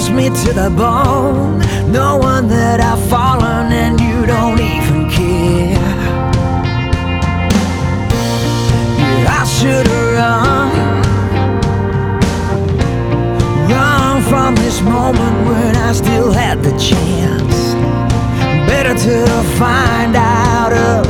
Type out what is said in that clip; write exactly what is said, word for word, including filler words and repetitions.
bruised me to the bone, knowing that I've fallen and you don't even care. Yeah, I should've run, run from this moment when I still had the chance. Better to find out